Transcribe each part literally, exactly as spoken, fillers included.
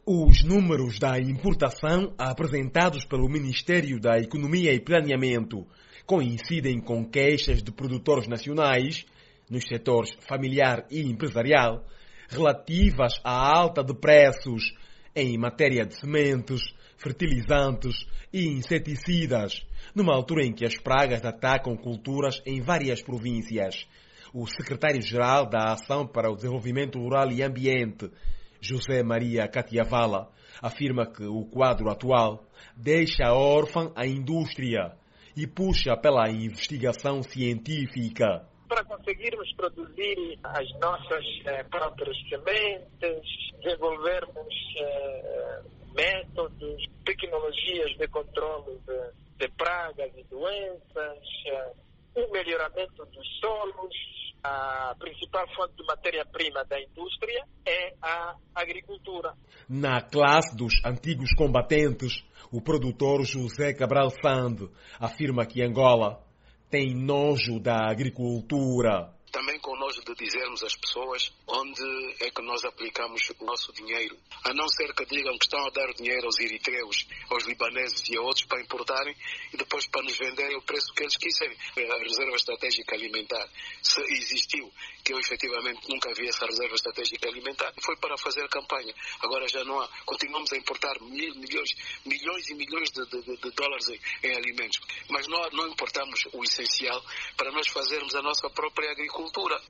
Os números da importação apresentados pelo Ministério da Economia e Planeamento coincidem com queixas de produtores nacionais, nos setores familiar e empresarial, relativas à alta de preços em matéria de sementes, fertilizantes e inseticidas, numa altura em que as pragas atacam culturas em várias províncias. O secretário-geral da Ação para o Desenvolvimento Rural e Ambiente, José Maria Catiavala, afirma que o quadro atual deixa órfã a indústria e puxa pela investigação científica. Para conseguirmos produzir as nossas eh, próprias sementes, desenvolvermos eh, métodos, tecnologias de controle de, de pragas e doenças, eh, o melhoramento dos solos. A principal fonte de matéria-prima da indústria é a agricultura. Na classe dos antigos combatentes, o produtor José Cabral Sande afirma que Angola tem nojo da agricultura. Também com nojo de dizermos às pessoas onde é que nós aplicamos o nosso dinheiro. A não ser que digam que estão a dar dinheiro aos eritreus, aos libaneses e a outros para importarem e depois para nos venderem o preço que eles quiserem. A reserva estratégica alimentar, se existiu, que eu efetivamente nunca vi essa reserva estratégica alimentar, foi para fazer campanha. Agora já não há. Continuamos a importar mil, milhões, milhões e milhões de, de, de dólares em, em alimentos. Mas não, não importamos o essencial para nós fazermos a nossa própria agricultura.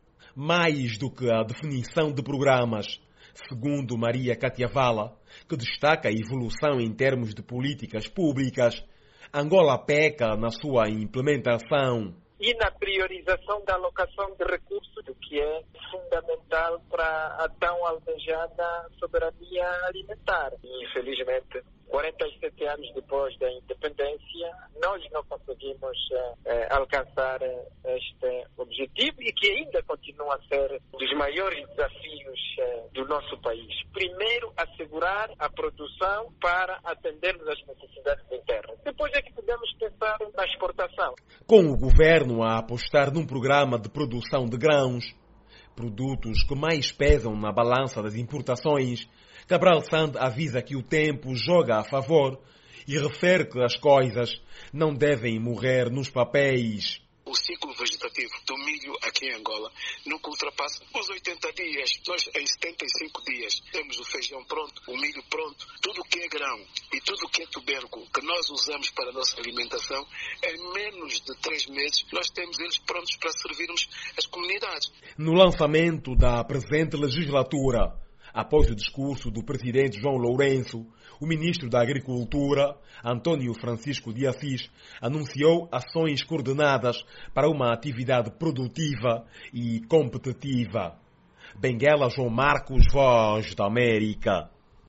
Mais do que a definição de programas, segundo Maria Catiavala, que destaca a evolução em termos de políticas públicas, Angola peca na sua implementação. E na priorização da alocação de recursos, o que é fundamental para a tão almejada soberania alimentar. E, infelizmente, quarenta e sete anos depois da independência, nós não conseguimos eh, alcançar este objetivo e que ainda continua a ser um dos maiores desafios eh, do nosso país. Primeiro, assegurar a produção para atendermos às necessidades internas. Depois é que podemos pensar na exportação. Com o governo a apostar num programa de produção de grãos, produtos que mais pesam na balança das importações, Cabral Sande avisa que o tempo joga a favor e refere que as coisas não devem morrer nos papéis. O ciclo vegetativo do milho aqui em Angola nunca ultrapassa os oitenta dias. Nós, em setenta e cinco dias, temos o feijão pronto, o milho pronto, tudo que é grão e tudo que é tubérculo que nós usamos para a nossa alimentação, em menos de três meses, nós temos eles prontos para servirmos as comunidades. No lançamento da presente legislatura, após o discurso do presidente João Lourenço, o ministro da Agricultura, Antônio Francisco de Assis, anunciou ações coordenadas para uma atividade produtiva e competitiva. Benguela João Marcos, Voz da América.